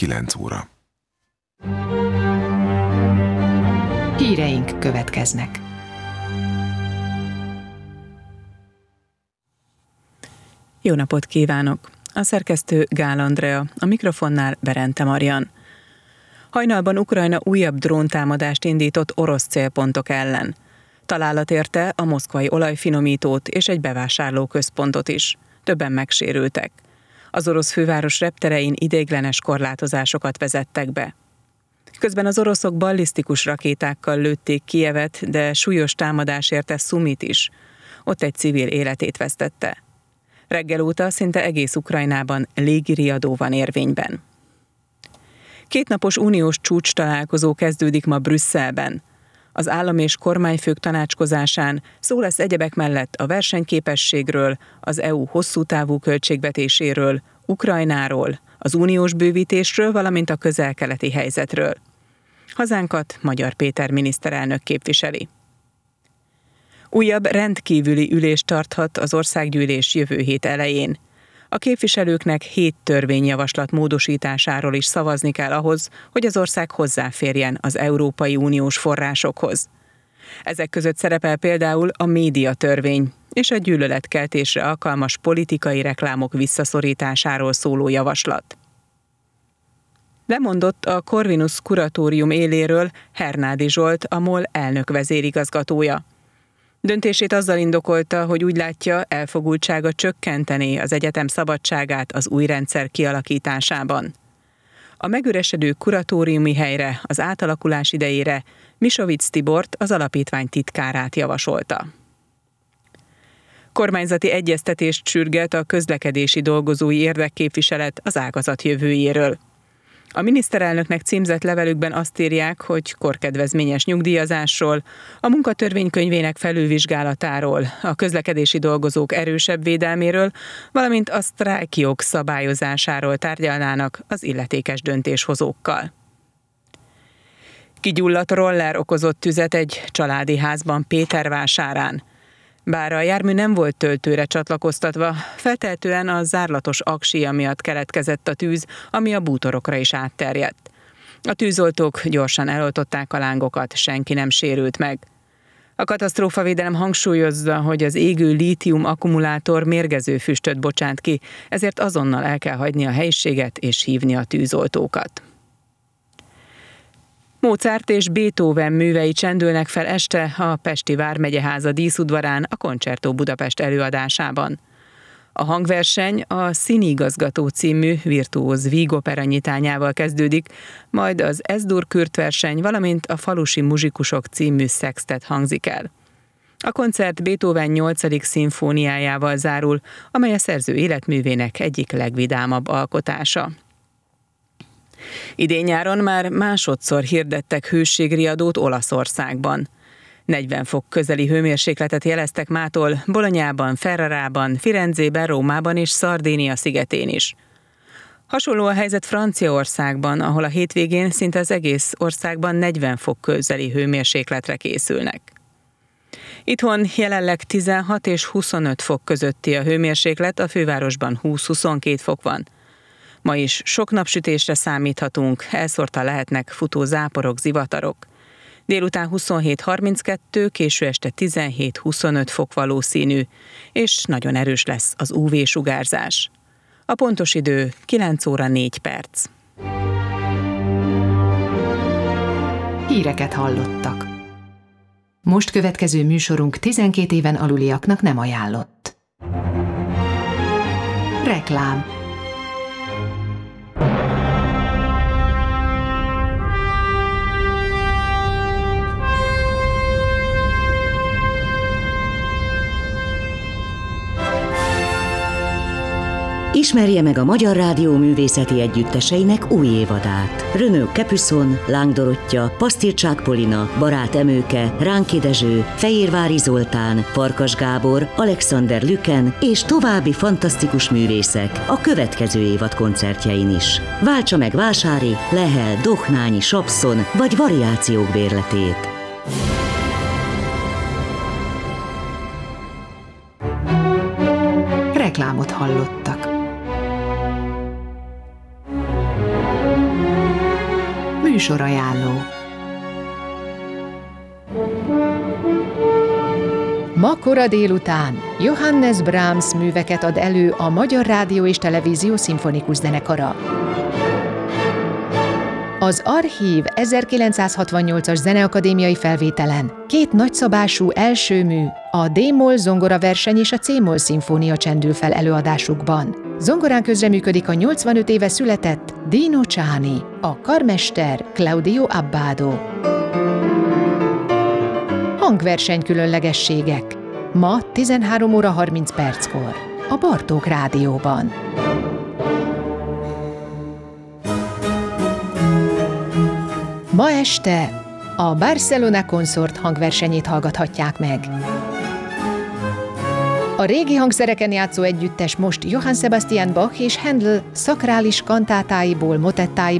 9 óra. Híreink következnek. Jó napot kívánok! A szerkesztő Gál Andrea, a mikrofonnál Berente Marian. Hajnalban Ukrajna újabb dróntámadást indított orosz célpontok ellen. Találat érte a moszkvai olajfinomítót és egy bevásárlóközpontot is. Többen megsérültek. Az orosz főváros repterein ideiglenes korlátozásokat vezettek be. Közben az oroszok ballisztikus rakétákkal lőtték Kijevet, de súlyos támadás érte Szumit is. Ott egy civil életét vesztette. Reggel óta szinte egész Ukrajnában légiriadó van érvényben. 2 napos uniós csúcs találkozó kezdődik ma Brüsszelben. Az állam és kormányfők tanácskozásán szó lesz egyebek mellett a versenyképességről, az EU hosszú távú költségvetéséről, Ukrajnáról, az uniós bővítésről, valamint a közel-keleti helyzetről. Hazánkat Magyar Péter miniszterelnök képviseli. Újabb rendkívüli ülést tarthat az országgyűlés jövő hét elején. A képviselőknek 7 törvényjavaslat módosításáról is szavazni kell ahhoz, hogy az ország hozzáférjen az Európai Uniós forrásokhoz. Ezek között szerepel például a médiatörvény és a gyűlöletkeltésre alkalmas politikai reklámok visszaszorításáról szóló javaslat. Lemondott a Corvinus kuratórium éléről Hernádi Zsolt, a MOL elnök vezérigazgatója. Döntését azzal indokolta, hogy úgy látja, elfogultsága csökkentené az egyetem szabadságát az új rendszer kialakításában. A megüresedő kuratóriumi helyre, az átalakulás idejére Misovic Tibort, az alapítvány titkárát javasolta. Kormányzati egyeztetést sürget a közlekedési dolgozói érdekképviselet az ágazat jövőjéről. A miniszterelnöknek címzett levelükben azt írják, hogy korkedvezményes nyugdíjazásról, a munkatörvénykönyvének felülvizsgálatáról, a közlekedési dolgozók erősebb védelméről, valamint a sztrájkjog szabályozásáról tárgyalnának az illetékes döntéshozókkal. Kigyulladt roller okozott tüzet egy családi házban Pétervásárán. Bár a jármű nem volt töltőre csatlakoztatva, feltehetően a zárlatos aksija miatt keletkezett a tűz, ami a bútorokra is átterjedt. A tűzoltók gyorsan eloltották a lángokat, senki nem sérült meg. A katasztrófavédelem hangsúlyozza, hogy az égő lítium akkumulátor mérgező füstöt bocsát ki, ezért azonnal el kell hagyni a helyiséget és hívni a tűzoltókat. Mozart és Beethoven művei csendülnek fel este a Pesti Vármegyeháza díszudvarán a Concerto Budapest előadásában. A hangverseny a Színigazgató című virtuóz vígopera nyitányával kezdődik, majd az Es-dur Kürt verseny, valamint a Falusi muzsikusok című szextet hangzik el. A koncert Beethoven 8. szimfóniájával zárul, amely a szerző életművének egyik legvidámabb alkotása. Idén-nyáron már másodszor hirdettek hőségriadót Olaszországban. 40 fok közeli hőmérsékletet jeleztek mától Bolonyában, Ferrarában, Firenzében, Rómában és Szardínia szigetén is. Hasonló a helyzet Franciaországban, ahol a hétvégén szinte az egész országban 40 fok közeli hőmérsékletre készülnek. Itthon jelenleg 16 és 25 fok közötti a hőmérséklet, a fővárosban 20-22 fok van. Ma is sok napsütésre számíthatunk, elszórtan lehetnek futó záporok, zivatarok. Délután 27-32, késő este 17-25 fok valószínű, és nagyon erős lesz az UV-sugárzás. A pontos idő 9 óra 4 perc. Híreket hallottak. Most következő műsorunk 12 éven aluliaknak nem ajánlott. Reklám. Ismerje meg a Magyar Rádió művészeti együtteseinek új évadát. Renaud Capuçon, Láng Dorottya, Pasztircsák Polina, Barát Emőke, Ránki Dezső, Fehérvári Zoltán, Farkas Gábor, Alexander Lüken és további fantasztikus művészek a következő évad koncertjein is. Váltsa meg Vásári, Lehel, Dohnányi, Sapszon vagy variációk bérletét. Reklámot hallottak. Műsorajánló. Ma kora délután Johannes Brahms műveket ad elő a Magyar Rádió és Televízió Szimfonikus Zenekara. Az Archív 1968-as zeneakadémiai felvételen 2 nagyszabású első mű, a D-moll zongoraverseny és a C-moll szimfónia csendül fel előadásukban. Zongorán közreműködik a 85 éve született Dino Ciani, a karmester Claudio Abbado. Hangverseny különlegességek. Ma 13 óra 30 perckor a Bartók Rádióban. Ma este a Barcelona Consort hangversenyét hallgathatják meg. A régi hangszereken játszó együttes most Johann Sebastian Bach és Händel szakrális kantátáiból, motettáiból